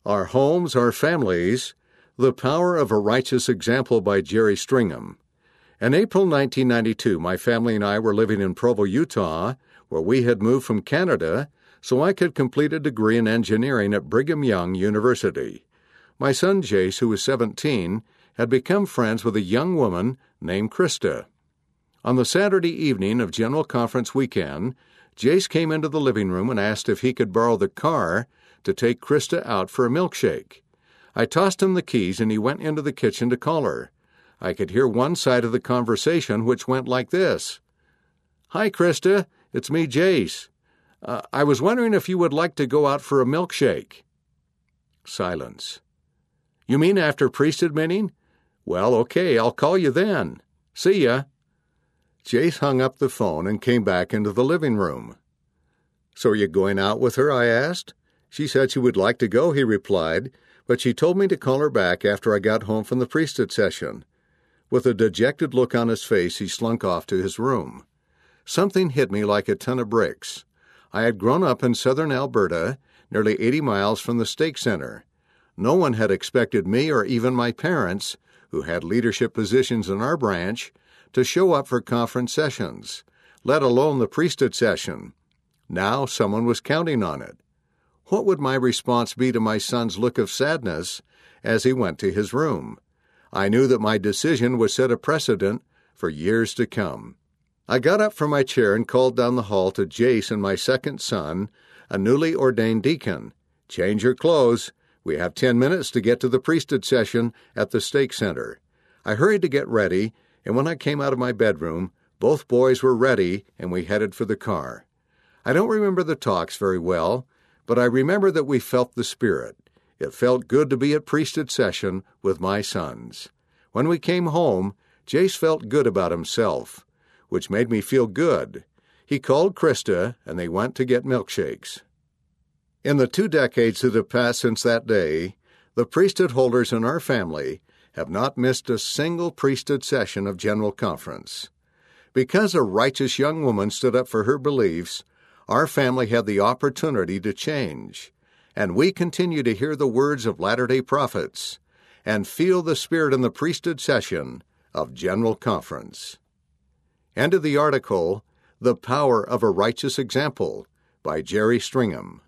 Our Homes, Our Families, The Power of a Righteous Example by Jerry Stringham. In April 1992, my family and I were living in Provo, Utah, where we had moved from Canada, so I could complete a degree in engineering at Brigham Young University. My son Jace, who was 17, had become friends with a young woman named Krista. On the Saturday evening of General Conference weekend, Jace came into the living room and asked if he could borrow the car to take Krista out for a milkshake. I tossed him the keys and he went into the kitchen to call her. I could hear one side of the conversation, which went like this. "Hi, Krista. It's me, Jace. I was wondering if you would like to go out for a milkshake." Silence. "You mean after priesthood meeting? Well, okay, I'll call you then. See ya." Jace hung up the phone and came back into the living room. "So are you going out with her?" I asked. "She said she would like to go," he replied, "but she told me to call her back after I got home from the priesthood session." With a dejected look on his face, he slunk off to his room. Something hit me like a ton of bricks. I had grown up in southern Alberta, nearly 80 miles from the stake center. No one had expected me or even my parents, who had leadership positions in our branch, to show up for conference sessions, let alone the priesthood session. Now someone was counting on it. What would my response be to my son's look of sadness as he went to his room? I knew that my decision would set a precedent for years to come. I got up from my chair and called down the hall to Jace and my second son, a newly ordained deacon. "Change your clothes. We have 10 minutes to get to the priesthood session at the stake center." I hurried to get ready, and when I came out of my bedroom, both boys were ready and we headed for the car. I don't remember the talks very well, but I remember that we felt the Spirit. It felt good to be at priesthood session with my sons. When we came home, Jace felt good about himself, which made me feel good. He called Krista, and they went to get milkshakes. In the 2 decades that have passed since that day, the priesthood holders in our family have not missed a single priesthood session of General Conference. Because a righteous young woman stood up for her beliefs, our family had the opportunity to change, and we continue to hear the words of Latter-day Prophets and feel the Spirit in the priesthood session of General Conference. End of the article, The Power of a Righteous Example by Jerry Stringham.